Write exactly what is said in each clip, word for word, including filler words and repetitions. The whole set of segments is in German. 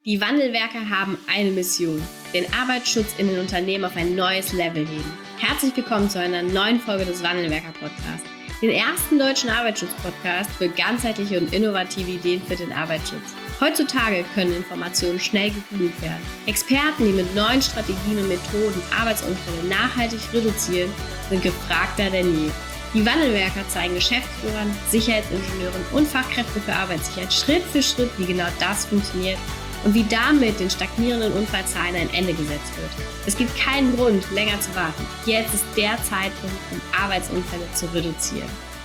Die Wandelwerker haben eine Mission: den Arbeitsschutz in den Unternehmen auf ein neues Level heben. Herzlich willkommen zu einer neuen Folge des Wandelwerker-Podcasts, den ersten deutschen Arbeitsschutz-Podcast für ganzheitliche und innovative Ideen für den Arbeitsschutz. Heutzutage können Informationen schnell gegoogelt werden. Experten, die mit neuen Strategien und Methoden Arbeitsunfälle nachhaltig reduzieren, sind gefragter denn je. Die Wandelwerker zeigen Geschäftsführern, Sicherheitsingenieuren und Fachkräften für Arbeitssicherheit Schritt für Schritt, wie genau das funktioniert und wie damit den stagnierenden Unfallzahlen ein Ende gesetzt wird. Es gibt keinen Grund, länger zu warten. Jetzt ist der Zeitpunkt, um Arbeitsunfälle zu reduzieren.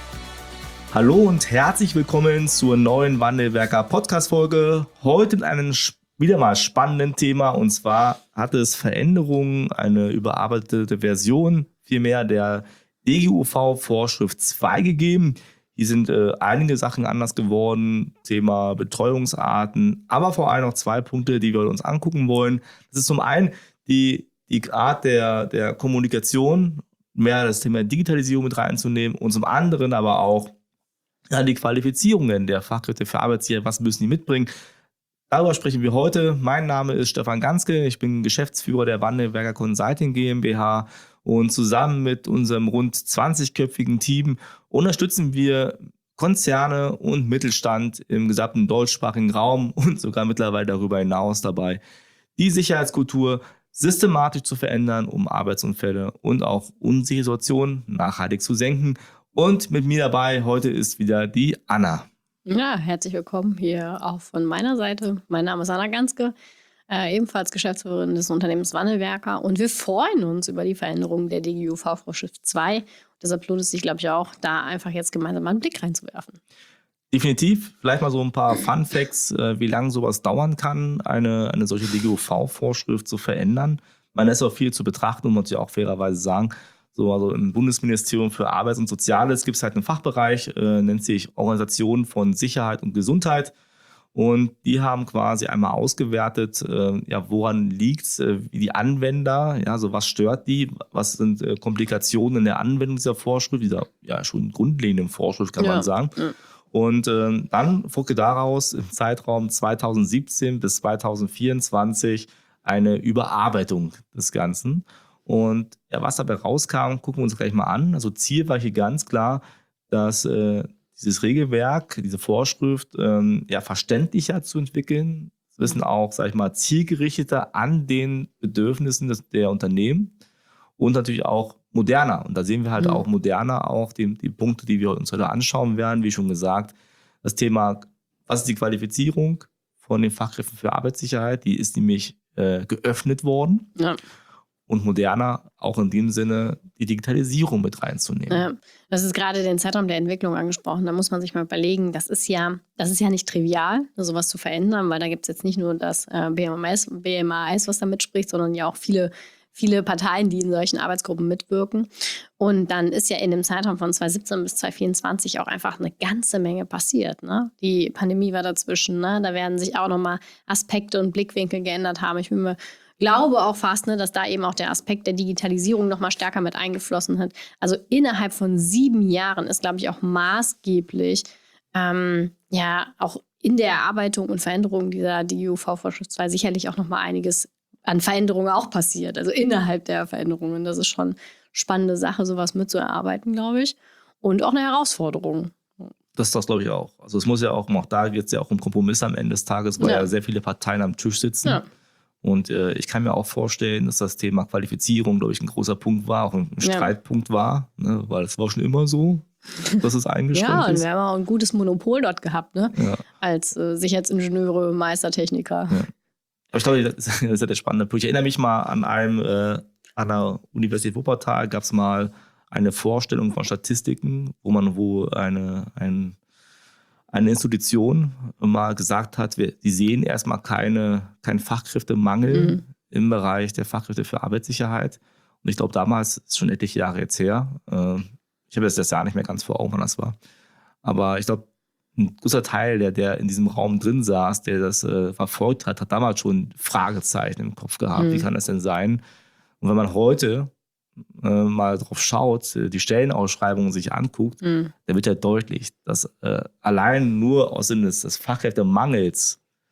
Hallo und herzlich willkommen zur neuen Wandelwerker Podcast-Folge. Heute mit einem wieder mal spannenden Thema, und zwar hat es Veränderungen, eine überarbeitete Version vielmehr der D G U V-Vorschrift zwei gegeben. Hier sind äh, einige Sachen anders geworden, Thema Betreuungsarten, aber vor allem noch zwei Punkte, die wir uns angucken wollen. Das ist zum einen die, die Art der, der Kommunikation, mehr das Thema Digitalisierung mit reinzunehmen, und zum anderen aber auch ja, die Qualifizierungen der Fachkräfte für Arbeitssicherheit, was müssen die mitbringen. Darüber sprechen wir heute. Mein Name ist Stefan Ganske, ich bin Geschäftsführer der Wandelwerker Consulting GmbH. Und zusammen mit unserem rund zwanzigköpfigen Team unterstützen wir Konzerne und Mittelstand im gesamten deutschsprachigen Raum und sogar mittlerweile darüber hinaus dabei, die Sicherheitskultur systematisch zu verändern, um Arbeitsunfälle und auch unsichere Situationen nachhaltig zu senken. Und mit mir dabei heute ist wieder die Anna. Ja, herzlich willkommen hier auch von meiner Seite. Mein Name ist Anna Ganske. Äh, ebenfalls Geschäftsführerin des Unternehmens Wandelwerker, und wir freuen uns über die Veränderung der D G U V-Vorschrift zwei. Deshalb lohnt es sich, glaube ich, auch, da einfach jetzt gemeinsam mal einen Blick reinzuwerfen. Definitiv. Vielleicht mal so ein paar Fun Facts, äh, wie lange sowas dauern kann, eine, eine solche D G U V-Vorschrift zu verändern. Man ist auch viel zu betrachten und muss ja auch fairerweise sagen, so, also im Bundesministerium für Arbeit und Soziales gibt es halt einen Fachbereich, äh, nennt sich Organisation von Sicherheit und Gesundheit. Und die haben quasi einmal ausgewertet, äh, ja, woran liegt es, äh, wie die Anwender, ja, so was stört die, was sind äh, Komplikationen in der Anwendung dieser Vorschrift, dieser ja schon grundlegenden Vorschrift, kann ja. man sagen. Ja. Und äh, dann folgte daraus im Zeitraum zweitausendsiebzehn bis zweitausendvierundzwanzig eine Überarbeitung des Ganzen. Und ja, was dabei rauskam, gucken wir uns gleich mal an. Also Ziel war hier ganz klar, dass äh, dieses Regelwerk, diese Vorschrift ähm, ja, verständlicher zu entwickeln, das Wissen auch, sag ich mal, zielgerichteter an den Bedürfnissen des, der Unternehmen und natürlich auch moderner. Und da sehen wir halt mhm. auch moderner auch die, die Punkte, die wir uns heute anschauen werden. Wie schon gesagt, das Thema, was ist die Qualifizierung von den Fachkräften für Arbeitssicherheit? Die ist nämlich äh, geöffnet worden. Ja. Und moderner auch in dem Sinne, die Digitalisierung mit reinzunehmen. Ja, das ist gerade den Zeitraum der Entwicklung angesprochen. Da muss man sich mal überlegen, das ist ja, das ist ja nicht trivial, sowas zu verändern, weil da gibt es jetzt nicht nur das äh, B M A S, B M A S, was da mitspricht, sondern ja auch viele, viele Parteien, die in solchen Arbeitsgruppen mitwirken. Und dann ist ja in dem Zeitraum von zweitausendsiebzehn bis zweitausendvierundzwanzig auch einfach eine ganze Menge passiert. Ne? Die Pandemie war dazwischen, ne? Da werden sich auch nochmal Aspekte und Blickwinkel geändert haben. Ich bin mir glaube auch fast, ne, dass da eben auch der Aspekt der Digitalisierung noch mal stärker mit eingeflossen hat. Also innerhalb von sieben Jahren ist, glaube ich, auch maßgeblich ähm, ja auch in der Erarbeitung und Veränderung dieser D G U V-Vorschrift zwei sicherlich auch noch mal einiges an Veränderungen auch passiert. Also innerhalb der Veränderungen. Das ist schon eine spannende Sache, sowas mitzuerarbeiten, glaube ich. Und auch eine Herausforderung. Das ist das, glaube ich, auch. Also es muss ja auch, auch da geht es ja auch um Kompromiss am Ende des Tages, weil ja, ja sehr viele Parteien am Tisch sitzen. Ja. Und äh, ich kann mir auch vorstellen, dass das Thema Qualifizierung, glaube ich, ein großer Punkt war, auch ein ja. Streitpunkt war, ne? Weil es war schon immer so, dass es eingeschränkt ja, ist. Ja, und wir haben auch ein gutes Monopol dort gehabt, ne? Ja. Als äh, Sicherheitsingenieure, Meistertechniker. Ja. Aber ich glaube, das ist, das ist ja der spannende Punkt. Ich erinnere mich mal an einem, äh, an der Universität Wuppertal gab es mal eine Vorstellung von Statistiken, wo man wo eine, ein eine Institution mal gesagt hat, wir, die sehen erstmal keine, keinen Fachkräftemangel mhm. im Bereich der Fachkräfte für Arbeitssicherheit. Und ich glaube, damals, ist schon etliche Jahre jetzt her, äh, ich habe jetzt das Jahr nicht mehr ganz vor Augen, wann das war, aber ich glaube, ein großer Teil, der, der in diesem Raum drin saß, der das äh, verfolgt hat, hat damals schon Fragezeichen im Kopf gehabt. Mhm. Wie kann das denn sein? Und wenn man heute äh, mal drauf schaut, die Stellenausschreibungen sich anguckt, mhm. dann wird ja deutlich, dass äh, allein nur aus Sinne des, des Fachkräftemangels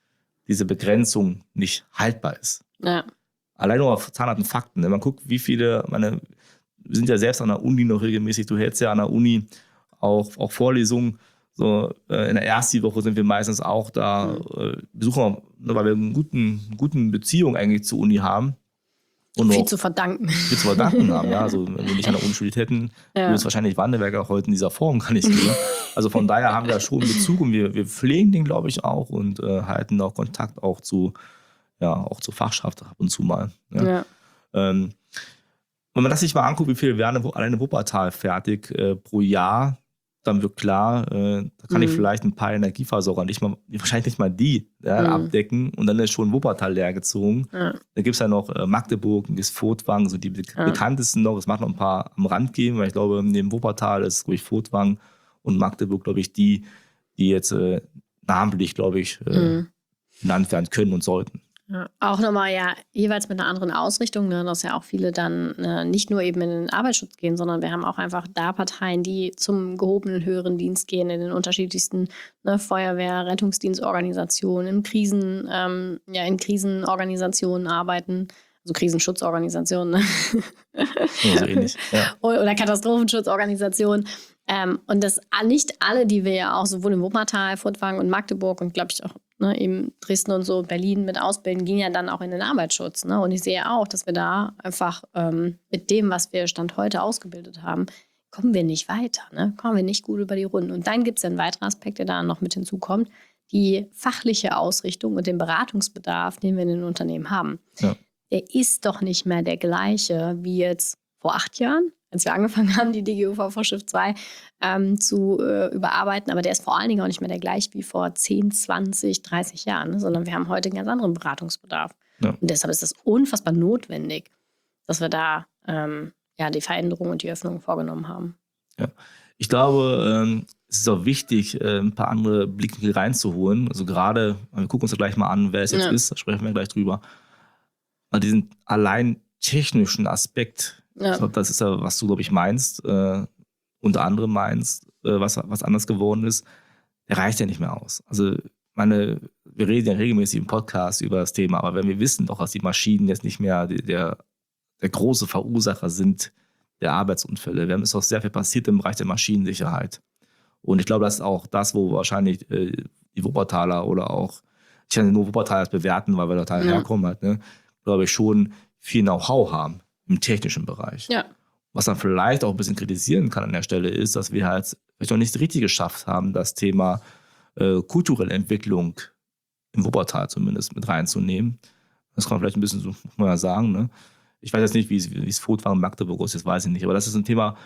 diese Begrenzung nicht haltbar ist. Ja. Allein nur auf zahnharten Fakten. Wenn man guckt, wie viele, meine, wir sind ja selbst an der Uni noch regelmäßig, du hältst ja an der Uni auch, auch Vorlesungen. So, äh, in der ersten Woche sind wir meistens auch da, mhm. äh, besuchen, wir, weil wir eine guten, guten Beziehung eigentlich zur Uni haben. Und viel zu verdanken. Viel zu verdanken haben, ja. Also, wenn wir nicht an der Uni studiert hätten, ja. würde es wahrscheinlich Wandelwerker heute in dieser Form gar nicht geben. Also von daher haben wir da schon Bezug und wir, wir pflegen den, glaube ich, auch und äh, halten auch Kontakt auch zu, ja, auch zur Fachschaft ab und zu mal. Ja. Ja. Ähm, wenn man das sich mal anguckt, wie viel werden alleine Wuppertal fertig äh, pro Jahr, dann wird klar, äh, da kann mhm. ich vielleicht ein paar Energieversorger nicht mal, wahrscheinlich nicht mal die ja, mhm. abdecken und dann ist schon Wuppertal leer gezogen. Ja. Da gibt es ja noch äh, Magdeburg, es Furtwangen, so die be- ja. bekanntesten noch. Es macht noch ein paar am Rand geben, weil ich glaube, neben Wuppertal ist, glaube ich, Furtwangen und Magdeburg, glaube ich, die, die jetzt äh, namentlich, glaube ich, äh, mhm. genannt werden können und sollten. Ja, auch nochmal ja jeweils mit einer anderen Ausrichtung, ne, dass ja auch viele dann äh, nicht nur eben in den Arbeitsschutz gehen, sondern wir haben auch einfach da Parteien, die zum gehobenen höheren Dienst gehen, in den unterschiedlichsten ne, Feuerwehr, Rettungsdienstorganisationen, in Krisen, ähm, ja in Krisenorganisationen arbeiten, also Krisenschutzorganisationen, ne? Ja, so ähnlich. Ja. Oder Katastrophenschutzorganisationen. Ähm, und das nicht alle, die wir ja auch sowohl in Wuppertal, Furtwangen und Magdeburg und glaube ich auch ne, eben Dresden und so, Berlin mit ausbilden, gehen ja dann auch in den Arbeitsschutz. Ne? Und ich sehe auch, dass wir da einfach ähm, mit dem, was wir Stand heute ausgebildet haben, kommen wir nicht weiter. Ne? Kommen wir nicht gut über die Runden. Und dann gibt es ja einen weiteren Aspekt, der da noch mit hinzukommt, die fachliche Ausrichtung und den Beratungsbedarf, den wir in den Unternehmen haben. Ja. Der ist doch nicht mehr der gleiche wie jetzt vor acht Jahren, als wir angefangen haben, die D G U V-Vorschrift zwei ähm, zu äh, überarbeiten. Aber der ist vor allen Dingen auch nicht mehr der gleiche wie vor zehn, zwanzig, dreißig Jahren, ne? Sondern wir haben heute einen ganz anderen Beratungsbedarf. Ja. Und deshalb ist es unfassbar notwendig, dass wir da ähm, ja, die Veränderung und die Öffnung vorgenommen haben. Ja. Ich glaube, ähm, es ist auch wichtig, äh, ein paar andere Blickwinkel reinzuholen. Also gerade, wir gucken uns ja gleich mal an, wer es jetzt ja. ist, da sprechen wir gleich drüber. Aber diesen allein technischen Aspekt, ja. ich glaube, das ist ja, was du, glaube ich, meinst, äh, unter anderem meinst, äh, was, was anders geworden ist, der reicht ja nicht mehr aus. Also, meine, wir reden ja regelmäßig im Podcast über das Thema, aber wenn wir wissen doch, dass die Maschinen jetzt nicht mehr die, der, der große Verursacher sind der Arbeitsunfälle. Wir haben es auch sehr viel passiert im Bereich der Maschinensicherheit. Und ich glaube, das ist auch das, wo wahrscheinlich äh, die Wuppertaler oder auch, ich kann nur Wuppertaler bewerten, weil wir da ja. herkommen halt, ne, glaube ich, schon viel Know-how haben im technischen Bereich. Ja. Was man vielleicht auch ein bisschen kritisieren kann an der Stelle ist, dass wir halt vielleicht noch nicht richtig geschafft haben, das Thema äh, kulturelle Entwicklung im Wuppertal zumindest mit reinzunehmen. Das kann man vielleicht ein bisschen so muss man ja sagen. Ne? Ich weiß jetzt nicht, wie es, wie es Furtwangen in Magdeburg ist, das weiß ich nicht. Aber das ist ein Thema,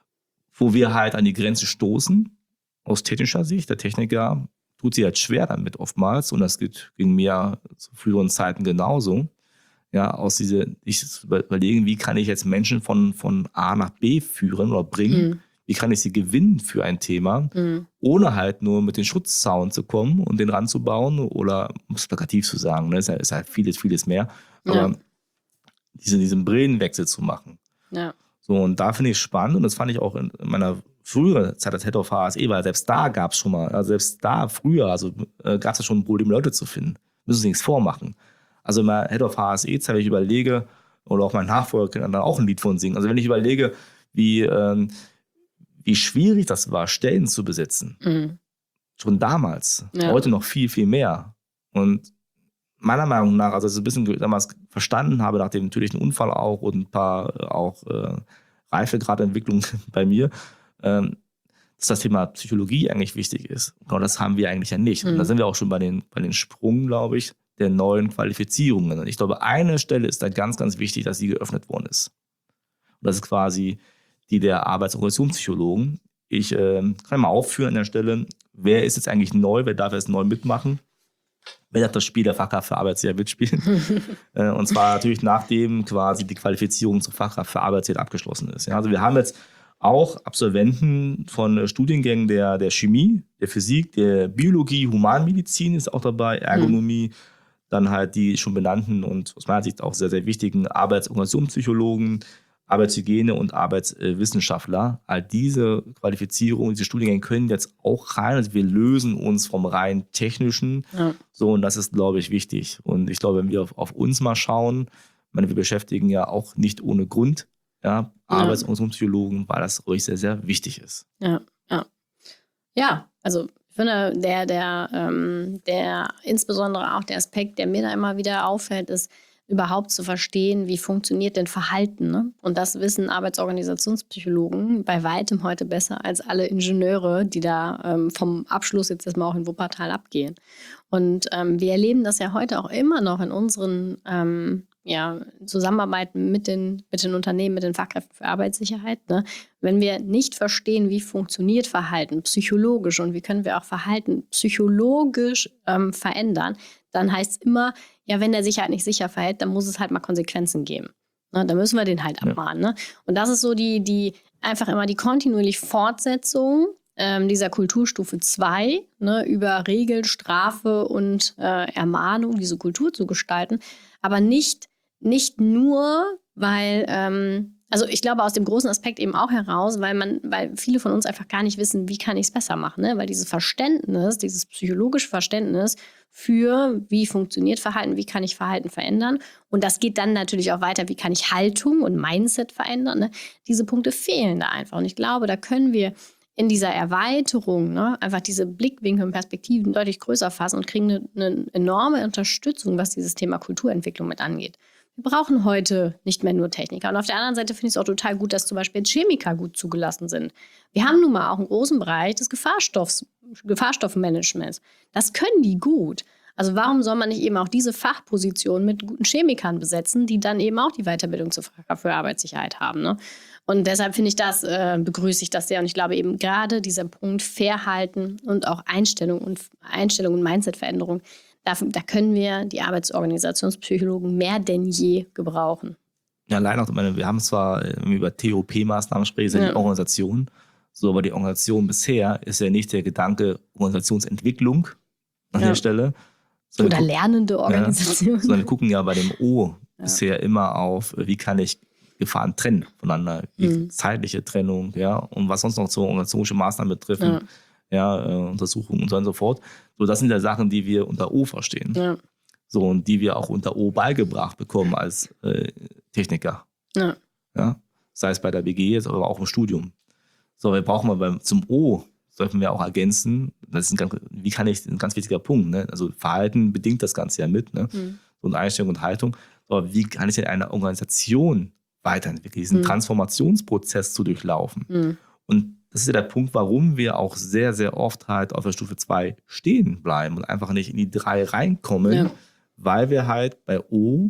wo wir halt an die Grenze stoßen, aus technischer Sicht. Der Techniker tut sich halt schwer damit oftmals. Und das ging mir zu früheren Zeiten genauso. Ja, aus diese, ich überlegen, wie kann ich jetzt Menschen von, von A nach B führen oder bringen? Mhm. Wie kann ich sie gewinnen für ein Thema, mhm. ohne halt nur mit den Schutzzaun zu kommen und den ranzubauen oder, um es plakativ zu sagen, ne, ist, halt, ist halt vieles, vieles mehr. Aber ja. diese, diesen Brillenwechsel zu machen. Ja. So, und da finde ich spannend und das fand ich auch in meiner früheren Zeit als Head of H S E, weil selbst da gab es schon mal, also selbst da früher, also äh, gab es ja schon ein Problem, Leute zu finden. Müssen Sie nichts vormachen. Also in meiner Head of H S E-Zeit, wenn ich überlege, oder auch mein Nachfolger kann dann auch ein Lied von singen. Also wenn ich überlege, wie, ähm, wie schwierig das war, Stellen zu besetzen. Mhm. Schon damals. Ja. Heute noch viel, viel mehr. Und meiner Meinung nach, also dass ich ein bisschen damals verstanden habe, nach dem natürlichen Unfall auch und ein paar auch äh, Reifegradentwicklungen bei mir, ähm, dass das Thema Psychologie eigentlich wichtig ist. Und das haben wir eigentlich ja nicht. Mhm. Und da sind wir auch schon bei den, bei den Sprung, glaube ich, der neuen Qualifizierungen. Und ich glaube, eine Stelle ist da ganz, ganz wichtig, dass sie geöffnet worden ist. Und das ist quasi die der Arbeits- und Organisationspsychologen. Ich äh, kann mal aufführen an der Stelle, wer ist jetzt eigentlich neu, wer darf jetzt neu mitmachen? Wer darf das Spiel der Fachkraft für Arbeitssicherheit mitspielen? äh, und zwar natürlich nachdem quasi die Qualifizierung zur Fachkraft für Arbeitssicherheit abgeschlossen ist. Ja, also wir haben jetzt auch Absolventen von Studiengängen der, der Chemie, der Physik, der Biologie, Humanmedizin ist auch dabei, Ergonomie, mhm. dann halt die schon benannten und aus meiner Sicht auch sehr, sehr wichtigen Arbeits- und Organisationspsychologen, Arbeitshygiene und Arbeitswissenschaftler. All diese Qualifizierungen, diese Studiengänge können jetzt auch rein. Also wir lösen uns vom rein technischen. Ja. So, und das ist, glaube ich, wichtig. Und ich glaube, wenn wir auf, auf uns mal schauen, ich meine, wir beschäftigen ja auch nicht ohne Grund ja, Arbeits- und Psychologen, weil das ruhig sehr, sehr wichtig ist. Ja, ja. Ja, also ich finde, der, der, ähm, der insbesondere auch der Aspekt, der mir da immer wieder auffällt, ist, überhaupt zu verstehen, wie funktioniert denn Verhalten. Ne? Und das wissen Arbeitsorganisationspsychologen bei weitem heute besser als alle Ingenieure, die da ähm, vom Abschluss jetzt erstmal auch in Wuppertal abgehen. Und ähm, wir erleben das ja heute auch immer noch in unseren ähm, ja, Zusammenarbeiten mit den, mit den Unternehmen, mit den Fachkräften für Arbeitssicherheit. Ne? Wenn wir nicht verstehen, wie funktioniert Verhalten psychologisch und wie können wir auch Verhalten psychologisch ähm, verändern, dann heißt es immer, ja, wenn der sich halt nicht sicher verhält, dann muss es halt mal Konsequenzen geben. Ne? Da müssen wir den halt abmahnen. Ne? Und das ist so die, die einfach immer die kontinuierliche Fortsetzung ähm, dieser Kulturstufe zwei, ne, über Regel, Strafe und äh, Ermahnung, diese Kultur zu gestalten. Aber nicht, nicht nur, weil, ähm, also ich glaube aus dem großen Aspekt eben auch heraus, weil man, weil viele von uns einfach gar nicht wissen, wie kann ich es besser machen, ne? Weil dieses Verständnis, dieses psychologische Verständnis für wie funktioniert Verhalten, wie kann ich Verhalten verändern und das geht dann natürlich auch weiter, wie kann ich Haltung und Mindset verändern, ne? Diese Punkte fehlen da einfach und ich glaube, da können wir in dieser Erweiterung ne, einfach diese Blickwinkel und Perspektiven deutlich größer fassen und kriegen eine, eine enorme Unterstützung, was dieses Thema Kulturentwicklung mit angeht. Wir brauchen heute nicht mehr nur Techniker. Und auf der anderen Seite finde ich es auch total gut, dass zum Beispiel jetzt Chemiker gut zugelassen sind. Wir haben nun mal auch einen großen Bereich des Gefahrstoffs, Gefahrstoffmanagements. Das können die gut. Also warum soll man nicht eben auch diese Fachposition mit guten Chemikern besetzen, die dann eben auch die Weiterbildung zur Fachkraft für Arbeitssicherheit haben, ne? Und deshalb finde ich das, äh, begrüße ich das sehr. Und ich glaube eben gerade dieser Punkt Fairhalten und auch Einstellung und Einstellung und Mindsetveränderung, da, da können wir die Arbeitsorganisationspsychologen mehr denn je gebrauchen. Ja, leider, ich meine, wir haben zwar wenn wir über T O P-Maßnahmen sprechen, ja. die Organisation, so, aber die Organisation bisher ist ja nicht der Gedanke Organisationsentwicklung an ja. der Stelle. Oder gucken, lernende Organisation. Ja, sondern wir gucken ja bei dem O ja. bisher immer auf, wie kann ich Gefahren trennen voneinander, wie mhm. zeitliche Trennung, ja, und was sonst noch so organisatorische Maßnahmen betreffen, ja, ja äh, Untersuchungen und so und so fort. So, das sind ja Sachen, die wir unter O verstehen. Ja. So, und die wir auch unter O beigebracht bekommen als äh, Techniker. Ja. Ja. Sei es bei der B G jetzt, aber auch im Studium. So, wir brauchen mal beim, zum O, sollten wir auch ergänzen, das ist ein ganz, wie kann ich, ein ganz wichtiger Punkt, ne? Also Verhalten bedingt das Ganze ja mit, ne? Mhm. So eine Einstellung und Haltung. So, aber wie kann ich denn eine Organisation weiterentwickeln, diesen mhm. Transformationsprozess zu durchlaufen? Mhm. Und das ist ja der Punkt, warum wir auch sehr, sehr oft halt auf der Stufe zwei stehen bleiben und einfach nicht in die drei reinkommen, ja. weil wir halt bei O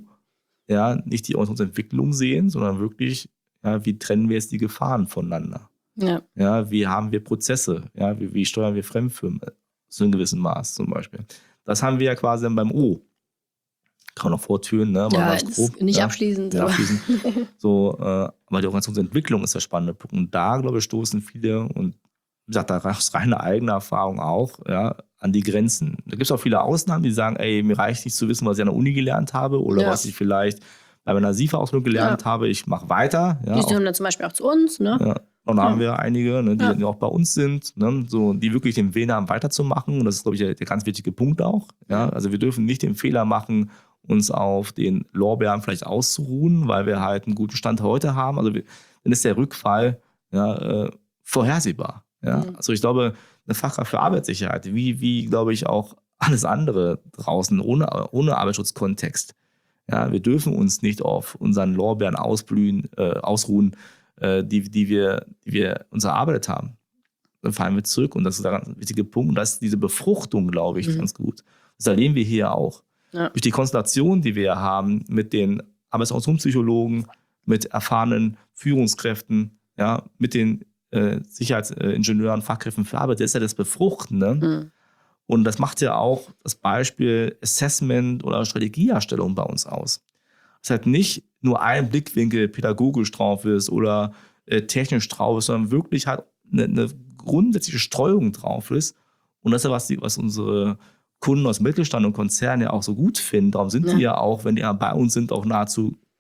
ja nicht die Organisationsentwicklung sehen, sondern wirklich, ja, wie trennen wir jetzt die Gefahren voneinander? Ja. Ja, wie haben wir Prozesse? Ja, wie, wie steuern wir Fremdfirmen zu einem gewissen Maß zum Beispiel? Das haben wir ja quasi dann beim O. Kann man noch fortführen, ne? Aber ja, ganz grob, nicht ja, abschließend. Nicht abschließend. So, äh, aber die Organisationsentwicklung ist der spannende Punkt. Und da, glaube ich, stoßen viele, und wie gesagt, da ist reine eigene Erfahrung auch, ja, an die Grenzen. Da gibt es auch viele Ausnahmen, die sagen, ey, mir reicht nicht zu wissen, was ich an der Uni gelernt habe oder ja. was ich vielleicht bei meiner SIFA-Ausbildung gelernt ja. habe. Ich mache weiter. Ja, die kommen dann zum Beispiel auch zu uns, ne? Ja. Und da ja. haben wir einige, ne, die ja. auch bei uns sind, ne, so, die wirklich den Willen haben, weiterzumachen. Und das ist, glaube ich, der, der ganz wichtige Punkt auch. Ja? Also wir dürfen nicht den Fehler machen, uns auf den Lorbeeren vielleicht auszuruhen, weil wir halt einen guten Stand heute haben. Also wir, dann ist der Rückfall ja, äh, vorhersehbar. Ja? Mhm. Also ich glaube, eine Fachkraft für Arbeitssicherheit, wie, wie glaube ich auch alles andere draußen ohne, ohne Arbeitsschutzkontext. Ja? Wir dürfen uns nicht auf unseren Lorbeeren ausblühen, äh, ausruhen, äh, die, die, wir, die wir uns erarbeitet haben. Dann fallen wir zurück und das ist ein wichtiger Punkt. Und das ist diese Befruchtung, glaube ich, mhm. ganz gut. Das erleben wir hier auch. Ja. Durch die Konstellation, die wir haben mit den Arbeitsorganisationspsychologen, mit erfahrenen Führungskräften, ja, mit den äh, Sicherheitsingenieuren, Fachkräften für Arbeit, das ist ja das Befruchtende. Mhm. Und das macht ja auch das Beispiel Assessment oder Strategieerstellung bei uns aus. Das heißt nicht nur ein Blickwinkel pädagogisch drauf ist oder äh, technisch drauf ist, sondern wirklich halt eine, eine grundsätzliche Streuung drauf ist. Und das ist ja was, die, was unsere Kunden aus Mittelstand und Konzernen ja auch so gut finden. Darum sind ja. die ja auch, wenn die ja bei uns sind, auch nahezu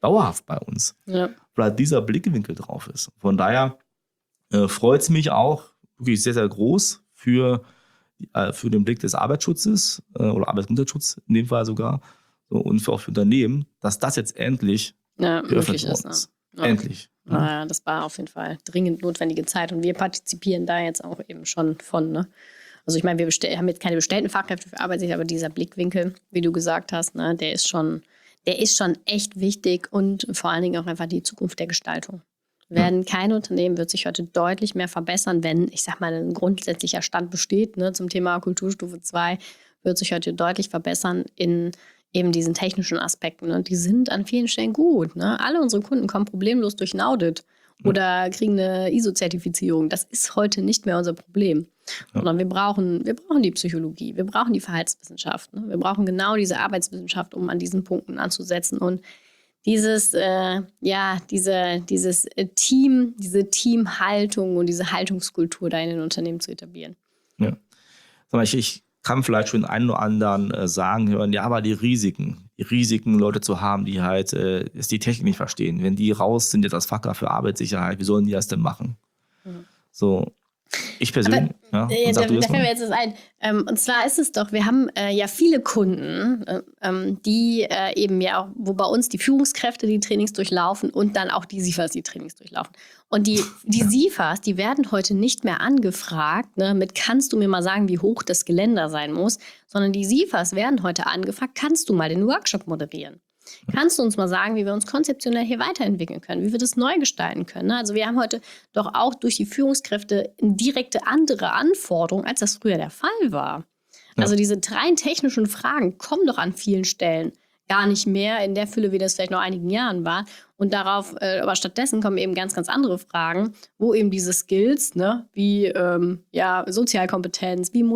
dauerhaft bei uns, Ja. weil dieser Blickwinkel drauf ist. Von daher äh, freut es mich auch wirklich sehr, sehr groß für, äh, für den Blick des Arbeitsschutzes äh, oder Arbeitsgesundheitsschutz in dem Fall sogar so, und für auch für Unternehmen, dass das jetzt endlich Ja, geöffnet möglich worden ist. ist. Ja. Endlich. Ja. Ja, das war auf jeden Fall dringend notwendige Zeit und wir partizipieren da jetzt auch eben schon von. Ne? Also ich meine, wir bestell, haben jetzt keine bestellten Fachkräfte für Arbeitssicherheit, aber dieser Blickwinkel, wie du gesagt hast, ne, der ist schon, der ist schon echt wichtig und vor allen Dingen auch einfach die Zukunft der Gestaltung. Werden, kein Unternehmen wird sich heute deutlich mehr verbessern, wenn, ich sag mal, ein grundsätzlicher Stand besteht, ne, zum Thema Kulturstufe zwei, wird sich heute deutlich verbessern in eben diesen technischen Aspekten. Und die sind an vielen Stellen gut. Ne? Alle unsere Kunden kommen problemlos durch ein Audit oder kriegen eine I S O-Zertifizierung. Das ist heute nicht mehr unser Problem. Ja. Sondern wir brauchen, wir brauchen die Psychologie, wir brauchen die Verhaltenswissenschaft. Ne? Wir brauchen genau diese Arbeitswissenschaft, um an diesen Punkten anzusetzen. Und dieses, äh, ja, diese, dieses Team, diese Teamhaltung und diese Haltungskultur da in den Unternehmen zu etablieren. Ja. Sag mal, ich, ich kann vielleicht schon einen oder anderen äh, sagen hören, ja, aber die Risiken, die Risiken, Leute zu haben, die halt äh, die Technik nicht verstehen. Wenn die raus sind jetzt als Fachkraft für Arbeitssicherheit, wie sollen die das denn machen? Mhm. So. Ich persönlich, aber, ja. Äh, da da fällt mir jetzt das ein. Ähm, und zwar ist es doch, wir haben äh, ja viele Kunden, äh, ähm, die äh, eben ja auch, wo bei uns die Führungskräfte die Trainings durchlaufen und dann auch die S I F As die Trainings durchlaufen. Und die, die ja. S I F As, die werden heute nicht mehr angefragt, ne, mit kannst du mir mal sagen, wie hoch das Geländer sein muss, sondern die S I F As werden heute angefragt, kannst du mal den Workshop moderieren? Kannst du uns mal sagen, wie wir uns konzeptionell hier weiterentwickeln können, wie wir das neu gestalten können? Also wir haben heute doch auch durch die Führungskräfte eine direkte andere Anforderung, als das früher der Fall war. Ja. Also diese rein technischen Fragen kommen doch an vielen Stellen gar nicht mehr in der Fülle, wie das vielleicht noch einigen Jahren war. Und darauf, äh, aber stattdessen kommen eben ganz, ganz andere Fragen, wo eben diese Skills, ne, wie ähm, ja, Sozialkompetenz, wie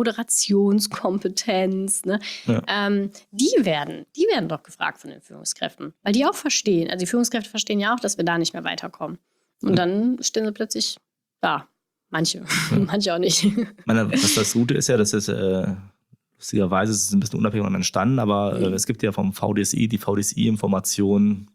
Moderationskompetenz, ne, ja. ähm, die werden, die werden doch gefragt von den Führungskräften, weil die auch verstehen. Also die Führungskräfte verstehen ja auch, dass wir da nicht mehr weiterkommen. Und ja. dann stehen sie plötzlich da. Manche, ja. manche auch nicht. Ich meine, was das Gute ist ja, dass es äh lustigerweise ist es ein bisschen unabhängig entstanden, aber mhm. äh, es gibt ja vom V D S I die V D S I-Information,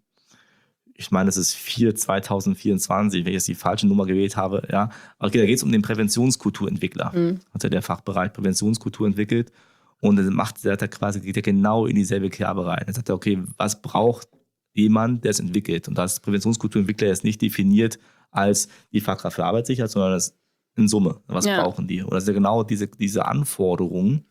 ich meine, es ist vier zwanzig vierundzwanzig, wenn ich jetzt die falsche Nummer gewählt habe, ja. Aber okay, da geht es um den Präventionskulturentwickler. Mhm. Hat ja der Fachbereich Präventionskultur entwickelt und das macht, der hat quasi, geht er genau in dieselbe Kerbe rein. Er sagt, okay, was braucht jemand, der es entwickelt? Und das Präventionskulturentwickler ist nicht definiert als die Fachkraft für Arbeitssicherheit, sondern das in Summe. Was ja. brauchen die? Und das ist ja genau diese, diese Anforderungen,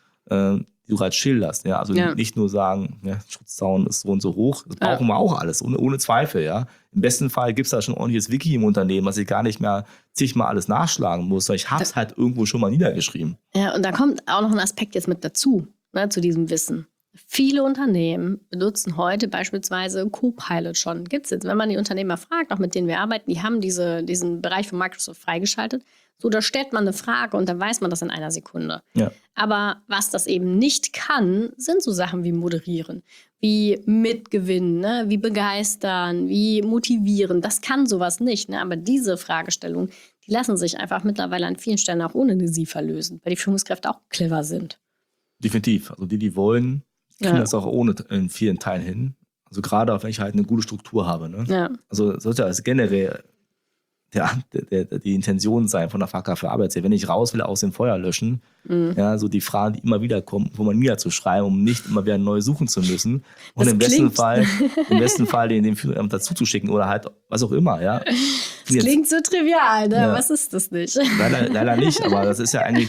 die du gerade schilderst, ja, also ja. nicht nur sagen, ja, Schutzzaun ist so und so hoch, das brauchen ja. wir auch alles, ohne, ohne Zweifel, ja. Im besten Fall gibt es da schon ein ordentliches Wiki im Unternehmen, was ich gar nicht mehr zigmal alles nachschlagen muss, weil ich habe es halt irgendwo schon mal niedergeschrieben. Ja, und da kommt auch noch ein Aspekt jetzt mit dazu, ne, zu diesem Wissen. Viele Unternehmen benutzen heute beispielsweise Copilot schon. Gibt es jetzt, wenn man die Unternehmer fragt, auch mit denen wir arbeiten, die haben diese, diesen Bereich von Microsoft freigeschaltet. So, da stellt man eine Frage und dann weiß man das in einer Sekunde. Ja. Aber was das eben nicht kann, sind so Sachen wie moderieren, wie mitgewinnen, ne? Wie begeistern, wie motivieren. Das kann sowas nicht. Ne? Aber diese Fragestellungen, die lassen sich einfach mittlerweile an vielen Stellen auch ohne eine S I F A lösen, weil die Führungskräfte auch clever sind. Definitiv. Also die, die wollen, kriegen Ja. das auch ohne in vielen Teilen hin. Also gerade auch, wenn ich halt eine gute Struktur habe. Ne? Ja. Also sollte das generell Der, der, der, die Intention sein von der Fachkraft für Arbeitssicherheit. Wenn ich raus will aus dem Feuer löschen, mhm. ja, so die Fragen, die immer wieder kommen, wo man niederzuschreiben, um nicht immer wieder neu suchen zu müssen. Und das im klingt. besten Fall, im besten Fall den, den Führeramt dazu zu schicken oder halt was auch immer, ja. Das Jetzt, klingt so trivial, ne? Ja. Was ist das nicht? Leider, leider nicht, aber das ist ja eigentlich,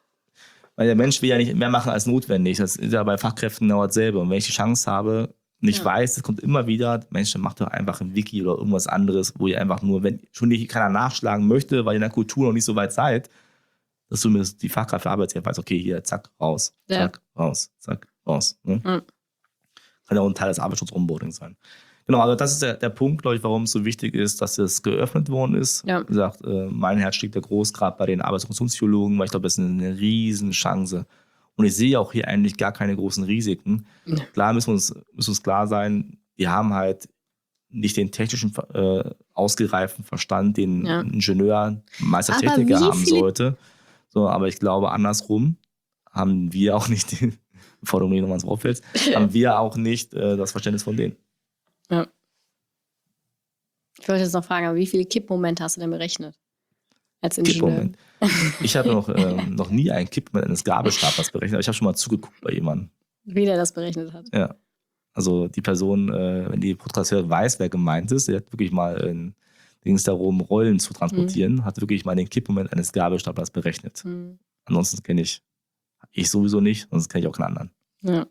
weil der Mensch will ja nicht mehr machen als notwendig. Das ist ja bei Fachkräften genau dasselbe. Und wenn ich die Chance habe, und ich ja. weiß, es kommt immer wieder, Mensch, dann macht doch einfach ein Wiki oder irgendwas anderes, wo ihr einfach nur, wenn schon nicht keiner nachschlagen möchte, weil ihr in der Kultur noch nicht so weit seid, dass zumindest die Fachkraft für Arbeitssicherheit weiß, okay, hier, zack, raus, zack, ja. raus, zack, raus. Ne? Mhm. Kann ja auch ein Teil des Arbeitsschutzonboardings sein. Genau, also das ist der, der Punkt, glaube ich, warum es so wichtig ist, dass es geöffnet worden ist. Ja. Wie gesagt, mein Herz schlägt da groß, gerade bei den Arbeitsfunktionspsychologen, weil ich glaube, das ist eine Riesenchance. Und ich sehe auch hier eigentlich gar keine großen Risiken. Ja. Klar müssen wir uns, müssen uns klar sein, wir haben halt nicht den technischen, äh, ausgereiften Verstand, den ja. ein Ingenieur, Meistertechniker haben sollte. So, aber ich glaube, andersrum haben wir auch nicht, die, bevor du mir nochmal ins Wort fällst, haben wir auch nicht äh, das Verständnis von denen. Ja. Ich wollte jetzt noch fragen, aber wie viele Kippmomente hast du denn berechnet? Als Ingenieur? Kippmoment. Ich habe noch, ähm, noch nie einen Kippmoment eines Gabelstaplers berechnet, aber ich habe schon mal zugeguckt bei jemandem. Wie der das berechnet hat. Ja. Also die Person, äh, wenn die Podcast hört, weiß, wer gemeint ist. Der hat wirklich mal ein Dings darum, Rollen zu transportieren, mhm. hat wirklich mal den Kippmoment eines Gabelstaplers berechnet. Mhm. Ansonsten kenne ich ich sowieso nicht, sonst kenne ich auch keinen anderen. Ja.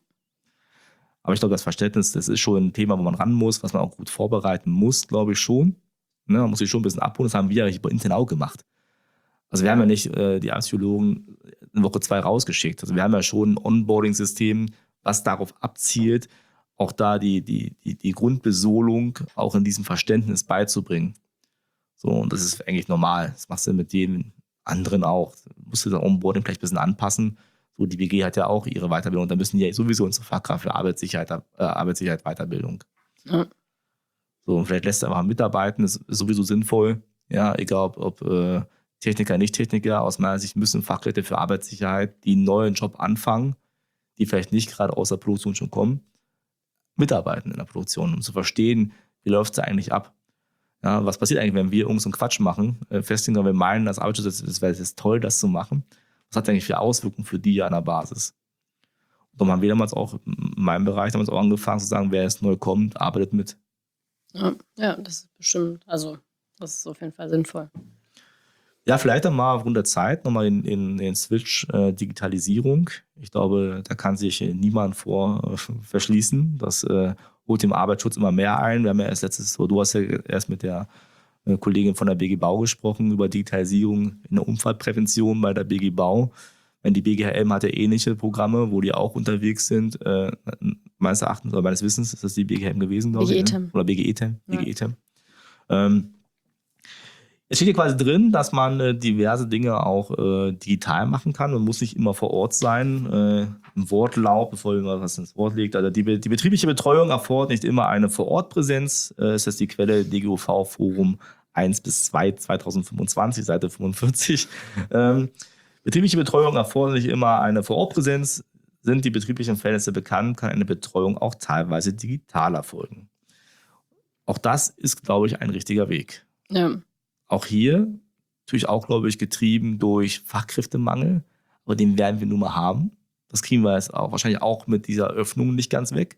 Aber ich glaube, das Verständnis, das ist schon ein Thema, wo man ran muss, was man auch gut vorbereiten muss, glaube ich schon. Ne, man muss sich schon ein bisschen abholen. Das haben wir ja bei intern auch gemacht. Also wir haben ja nicht äh, die Arbeitspsychologen in Woche zwei rausgeschickt. Also wir haben ja schon ein Onboarding-System, was darauf abzielt, auch da die, die, die, die Grundbesolung auch in diesem Verständnis beizubringen. So, und das ist eigentlich normal. Das machst du mit den anderen auch. Du musst das Onboarding vielleicht ein bisschen anpassen. So, die B G hat ja auch ihre Weiterbildung. Da müssen die ja sowieso unsere Fachkraft für Arbeitssicherheit, äh, Arbeitssicherheit Weiterbildung. Ja. So, und vielleicht lässt du einfach mitarbeiten, das ist sowieso sinnvoll. Ja, egal ob, ob äh, Techniker, Nicht-Techniker. Aus meiner Sicht müssen Fachkräfte für Arbeitssicherheit, die einen neuen Job anfangen, die vielleicht nicht gerade aus der Produktion schon kommen, mitarbeiten in der Produktion, um zu verstehen, wie läuft es eigentlich ab. Ja, was passiert eigentlich, wenn wir irgend so einen Quatsch machen, äh, festigen, wir meinen, das Arbeitsschutz, das wäre jetzt toll, das zu machen. Was hat eigentlich für Auswirkungen für die an der Basis? Und dann haben wir damals auch, in meinem Bereich damals auch angefangen zu sagen, wer jetzt neu kommt, arbeitet mit. Ja, ja, das ist bestimmt, also das ist auf jeden Fall sinnvoll. Ja, vielleicht dann mal aufgrund der Zeit nochmal in, in den Switch äh, Digitalisierung. Ich glaube, da kann sich niemand vor äh, verschließen. Das äh, holt dem Arbeitsschutz immer mehr ein. Wir haben ja erst letztes, du hast ja erst mit der äh, Kollegin von der B G Bau gesprochen über Digitalisierung in der Unfallprävention bei der B G Bau. Wenn die B G H M hat ja ähnliche Programme, wo die auch unterwegs sind. Äh, meines Erachtens oder meines Wissens ist das die B G H M gewesen, glaube ich. Ne? Oder B G E T E M. Ja. B G E T E M. Ähm, Es steht hier quasi drin, dass man äh, diverse Dinge auch äh, digital machen kann. Man muss nicht immer vor Ort sein. Äh, Im Wortlaut, bevor man was ins Wort legt. Also die, die betriebliche Betreuung erfordert nicht immer eine Vor-Ort-Präsenz. Äh, ist das die Quelle D G U V-Forum eins bis zwei zweitausendfünfundzwanzig, Seite fünfundvierzig. ähm, betriebliche Betreuung erfordert nicht immer eine Vor-Ort-Präsenz. Sind die betrieblichen Verhältnisse bekannt, kann eine Betreuung auch teilweise digital erfolgen. Auch das ist, glaube ich, ein richtiger Weg. Ja. Auch hier, natürlich auch, glaube ich, getrieben durch Fachkräftemangel, aber den werden wir nun mal haben. Das kriegen wir jetzt auch wahrscheinlich auch mit dieser Öffnung nicht ganz weg.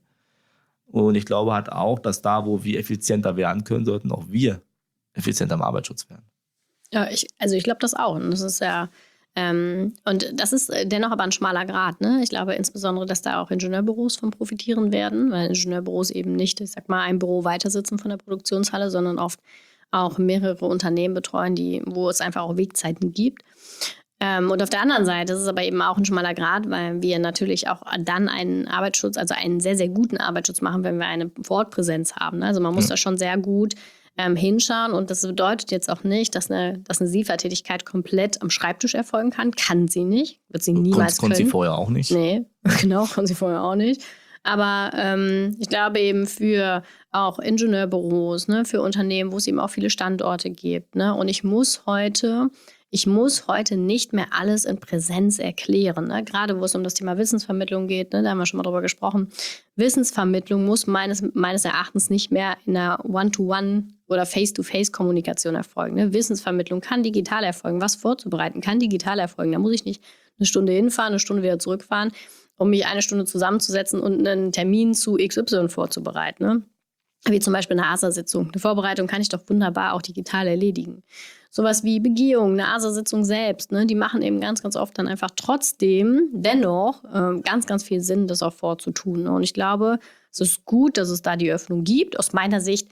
Und ich glaube halt auch, dass da, wo wir effizienter werden können, sollten auch wir effizienter im Arbeitsschutz werden. Ja, ich, also ich glaube das auch. Und das ist ja, ähm, und das ist dennoch aber ein schmaler Grat. Ne? Ich glaube insbesondere, dass da auch Ingenieurbüros von profitieren werden, weil Ingenieurbüros eben nicht, ich sag mal, ein Büro weiter sitzen von der Produktionshalle, sondern oft auch mehrere Unternehmen betreuen, die, wo es einfach auch Wegzeiten gibt. Ähm, und auf der anderen Seite ist es aber eben auch ein schmaler Grat, weil wir natürlich auch dann einen Arbeitsschutz, also einen sehr, sehr guten Arbeitsschutz machen, wenn wir eine Vorortpräsenz haben. Also man muss ja. da schon sehr gut ähm, hinschauen. Und das bedeutet jetzt auch nicht, dass eine, dass eine SIFA-Tätigkeit komplett am Schreibtisch erfolgen kann. Kann sie nicht. Wird sie niemals Kon- können. Konnte sie vorher auch nicht. Nee, genau, konnte sie vorher auch nicht. Aber ähm, ich glaube eben für auch Ingenieurbüros, ne, für Unternehmen, wo es eben auch viele Standorte gibt. Ne, und ich muss heute, ich muss heute nicht mehr alles in Präsenz erklären. Ne, gerade wo es um das Thema Wissensvermittlung geht, ne, da haben wir schon mal drüber gesprochen. Wissensvermittlung muss meines, meines Erachtens nicht mehr in einer One-to-One- oder Face-to-Face-Kommunikation erfolgen. Ne. Wissensvermittlung kann digital erfolgen. Was vorzubereiten, kann digital erfolgen. Da muss ich nicht eine Stunde hinfahren, eine Stunde wieder zurückfahren, um mich eine Stunde zusammenzusetzen und einen Termin zu X Y vorzubereiten. Ne? Wie zum Beispiel eine A S A-Sitzung. Eine Vorbereitung kann ich doch wunderbar auch digital erledigen. Sowas wie Begehung, eine A S A-Sitzung selbst, ne? Die machen eben ganz, ganz oft dann einfach trotzdem dennoch äh, ganz, ganz viel Sinn, das auch vorzutun. Ne? Und ich glaube, es ist gut, dass es da die Öffnung gibt. Aus meiner Sicht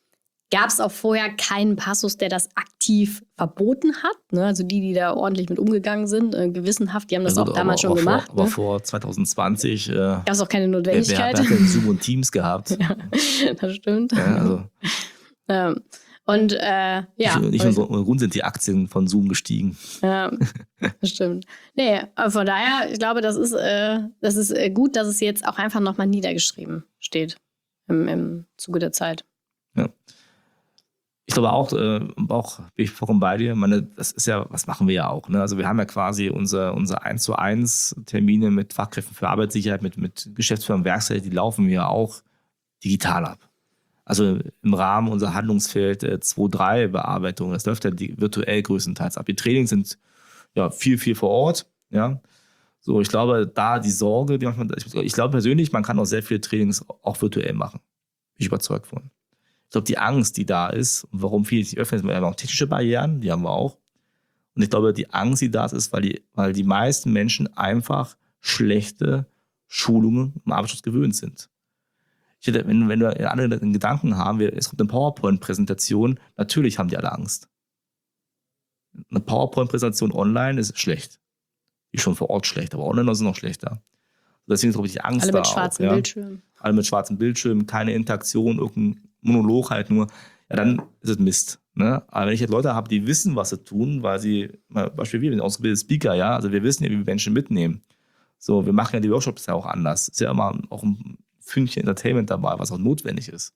gab es auch vorher keinen Passus, der das aktiv verboten hat. Ne? Also die, die da ordentlich mit umgegangen sind, äh, gewissenhaft, die haben das ja, auch gut, damals aber, schon aber gemacht. Vor, ne? Aber vor zwanzig zwanzig äh, gab es auch keine Notwendigkeit. Wer, wer hat denn Zoom und Teams gehabt? Ja, das stimmt. Ja, also. ähm, und äh, ja. Nicht nur so rund sind die Aktien von Zoom gestiegen. Ja, das stimmt. Nee, aber von daher, ich glaube, das ist, äh, das ist gut, dass es jetzt auch einfach nochmal niedergeschrieben steht im, im Zuge der Zeit. Ja. Ich glaube auch, äh, auch bin ich vollkommen bei dir. Meine, das ist ja, was machen wir ja auch. Ne? Also wir haben ja quasi unsere, unsere eins zu eins Termine mit Fachkräften für Arbeitssicherheit, mit, mit Geschäftsführern, Werkstätten, die laufen wir ja auch digital ab. Also im Rahmen unserer Handlungsfeld äh, zwei drei Bearbeitung, das läuft ja die, virtuell größtenteils ab. Die Trainings sind ja viel, viel vor Ort. Ja. So, ich glaube, da die Sorge, die manchmal, ich, ich glaube persönlich, man kann auch sehr viele Trainings auch virtuell machen. Bin ich überzeugt von. Ich glaube, die Angst, die da ist und warum viele sich öffnen, sind auch technische Barrieren, die haben wir auch. Und ich glaube, die Angst, die da ist, weil die, weil die meisten Menschen einfach schlechte Schulungen im Arbeitsschutz gewöhnt sind. Ich hätte, wenn, wenn wir alle den Gedanken haben, wir, es kommt eine PowerPoint-Präsentation, natürlich haben die alle Angst. Eine PowerPoint-Präsentation online ist schlecht. Die ist schon vor Ort schlecht, aber online ist es noch schlechter. Deswegen ist, glaube ich, die Angst Alle da mit schwarzen auch, ja. Bildschirmen. Alle mit schwarzen Bildschirmen, keine Interaktion, irgendein Monolog halt nur. Ja, dann ist es Mist. Ne? Aber wenn ich jetzt Leute habe, die wissen, was sie tun, weil sie, zum Beispiel wir sind ausgebildete Speaker, ja, also wir wissen ja, wie wir Menschen mitnehmen. So, wir machen ja die Workshops ja auch anders. Ist ja immer auch ein Fünkchen Entertainment dabei, was auch notwendig ist.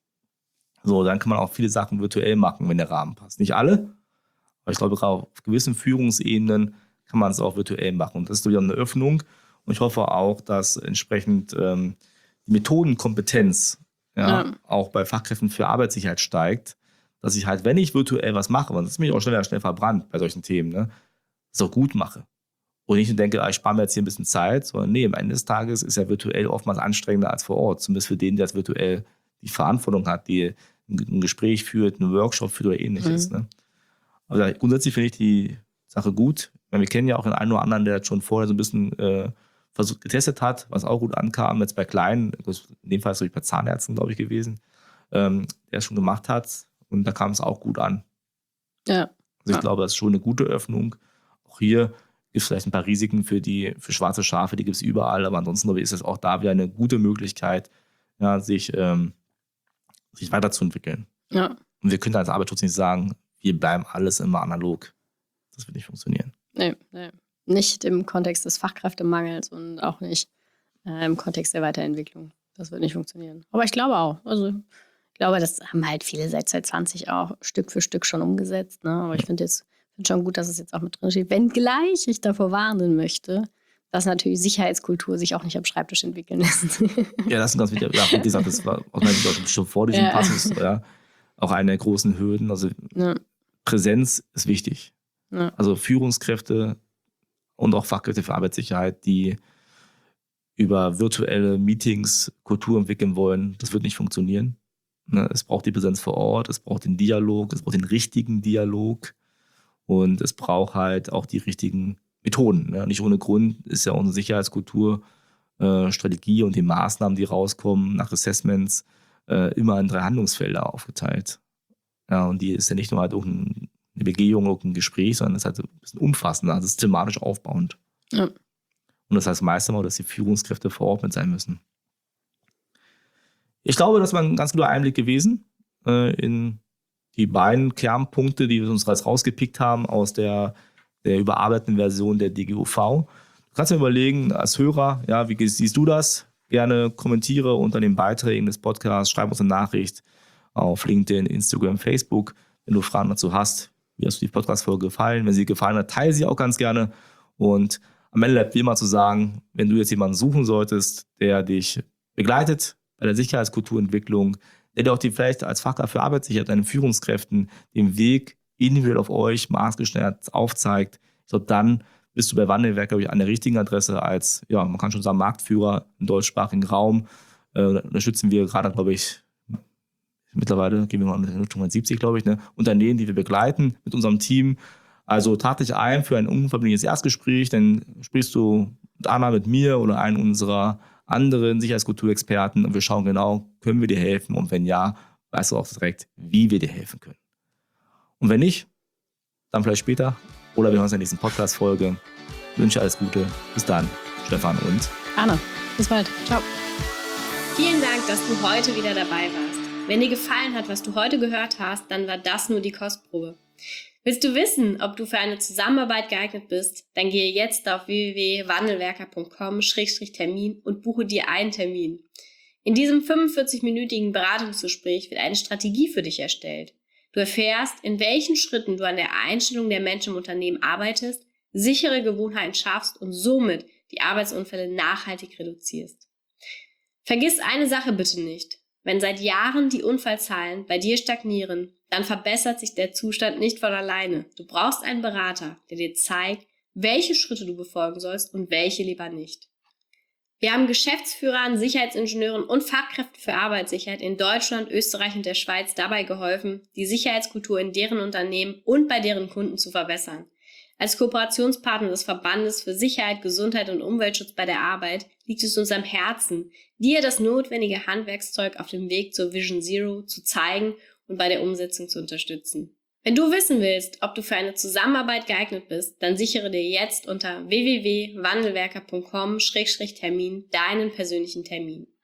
So, dann kann man auch viele Sachen virtuell machen, wenn der Rahmen passt. Nicht alle, aber ich glaube, gerade auf gewissen Führungsebenen kann man es auch virtuell machen. Und das ist wieder eine Öffnung. Und ich hoffe auch, dass entsprechend ähm, die Methodenkompetenz ja, ja. auch bei Fachkräften für Arbeitssicherheit steigt, dass ich halt, wenn ich virtuell was mache, und das ist mich auch schnell, schnell verbrannt bei solchen Themen, ne, das auch gut mache. Und nicht nur denke, ah, ich spare mir jetzt hier ein bisschen Zeit, sondern nee, am Ende des Tages ist ja virtuell oftmals anstrengender als vor Ort. Zumindest für den, der jetzt virtuell die Verantwortung hat, die ein Gespräch führt, einen Workshop führt oder ähnliches. Mhm. Ne? Also grundsätzlich finde ich die Sache gut. Meine, wir kennen ja auch den einen oder anderen, der jetzt schon vorher so ein bisschen äh, versucht, getestet hat, was auch gut ankam. Jetzt bei Kleinen, in dem Fall ist es bei Zahnärzten, glaube ich, gewesen, ähm, der es schon gemacht hat. Und da kam es auch gut an. Ja. Also ich ja. glaube, das ist schon eine gute Öffnung. Auch hier gibt es vielleicht ein paar Risiken für die für schwarze Schafe, die gibt es überall. Aber ansonsten, glaube ich, ist es auch da wieder eine gute Möglichkeit, ja, sich, ähm, sich weiterzuentwickeln. Ja. Und wir können als Arbeitsschutz nicht sagen, wir bleiben alles immer analog. Das wird nicht funktionieren. Nee, nee. Nicht im Kontext des Fachkräftemangels und auch nicht äh, im Kontext der Weiterentwicklung. Das wird nicht funktionieren. Aber ich glaube auch. Also ich glaube, das haben halt viele seit zwanzig zwanzig auch Stück für Stück schon umgesetzt. Ne? Aber ich finde jetzt find schon gut, dass es jetzt auch mit drin steht. Wenngleich ich davor warnen möchte, dass natürlich Sicherheitskultur sich auch nicht am Schreibtisch entwickeln lässt. Ja, das ist ein ganz wichtiger. Ja, wie gesagt, das war aus meiner Sicht schon vor diesem ja. Passus ja, auch eine der großen Hürden. Also ja. Präsenz ist wichtig. Ja. Also Führungskräfte und auch Fachkräfte für Arbeitssicherheit, die über virtuelle Meetings Kultur entwickeln wollen, das wird nicht funktionieren. Es braucht die Präsenz vor Ort, es braucht den Dialog, es braucht den richtigen Dialog und es braucht halt auch die richtigen Methoden. Nicht ohne Grund ist ja unsere Sicherheitskultur, äh, Strategie und die Maßnahmen, die rauskommen nach Assessments, äh, immer in drei Handlungsfelder aufgeteilt. Ja, und die ist ja nicht nur halt irgendein eine Begehung, ein Gespräch, sondern es ist halt ein bisschen umfassender, also systematisch aufbauend. Ja. Und das heißt meist einmal, dass die Führungskräfte vor Ort mit sein müssen. Ich glaube, das war ein ganz guter Einblick gewesen äh, in die beiden Kernpunkte, die wir uns rausgepickt haben aus der, der überarbeiteten Version der D G U V. Du kannst dir überlegen, als Hörer, ja, wie siehst du das? Gerne kommentiere unter den Beiträgen des Podcasts, schreib uns eine Nachricht auf LinkedIn, Instagram, Facebook, wenn du Fragen dazu hast. Wie hast du die Podcast-Folge gefallen? Wenn sie gefallen hat, teile sie auch ganz gerne. Und am Ende bleibt wie immer zu sagen, wenn du jetzt jemanden suchen solltest, der dich begleitet bei der Sicherheitskulturentwicklung, der dir auch die vielleicht als Fachkraft für Arbeitssicherheit, deinen Führungskräften den Weg individuell auf euch maßgeschneidert aufzeigt, ich glaube, dann bist du bei Wandelwerk, glaube ich, an der richtigen Adresse als, ja, man kann schon sagen, Marktführer im deutschsprachigen Raum. Äh, unterstützen wir gerade, glaube ich, mittlerweile gehen wir mal mit siebzig, glaube ich, ne, Unternehmen, die wir begleiten mit unserem Team. Also trag dich ein für ein unverbindliches Erstgespräch, dann sprichst du einmal mit mir oder einem unserer anderen Sicherheitskulturexperten und wir schauen genau, können wir dir helfen und wenn ja, weißt du auch direkt, wie wir dir helfen können. Und wenn nicht, dann vielleicht später oder wir hören uns in der nächsten Podcast-Folge. Ich wünsche alles Gute. Bis dann, Stefan und Anna. Bis bald. Ciao. Vielen Dank, dass du heute wieder dabei warst. Wenn dir gefallen hat, was du heute gehört hast, dann war das nur die Kostprobe. Willst du wissen, ob du für eine Zusammenarbeit geeignet bist? Dann gehe jetzt auf w w w punkt wandelwerker punkt com Schrägstrich Termin und buche dir einen Termin. In diesem fünfundvierzig-minütigen Beratungsgespräch wird eine Strategie für dich erstellt. Du erfährst, in welchen Schritten du an der Einstellung der Menschen im Unternehmen arbeitest, sichere Gewohnheiten schaffst und somit die Arbeitsunfälle nachhaltig reduzierst. Vergiss eine Sache bitte nicht. Wenn seit Jahren die Unfallzahlen bei dir stagnieren, dann verbessert sich der Zustand nicht von alleine. Du brauchst einen Berater, der dir zeigt, welche Schritte du befolgen sollst und welche lieber nicht. Wir haben Geschäftsführern, Sicherheitsingenieuren und Fachkräften für Arbeitssicherheit in Deutschland, Österreich und der Schweiz dabei geholfen, die Sicherheitskultur in deren Unternehmen und bei deren Kunden zu verbessern. Als Kooperationspartner des Verbandes für Sicherheit, Gesundheit und Umweltschutz bei der Arbeit liegt es uns am Herzen, dir das notwendige Handwerkszeug auf dem Weg zur Vision Zero zu zeigen und bei der Umsetzung zu unterstützen. Wenn du wissen willst, ob du für eine Zusammenarbeit geeignet bist, dann sichere dir jetzt unter w w w punkt wandelwerker punkt com Schrägstrich Termin deinen persönlichen Termin.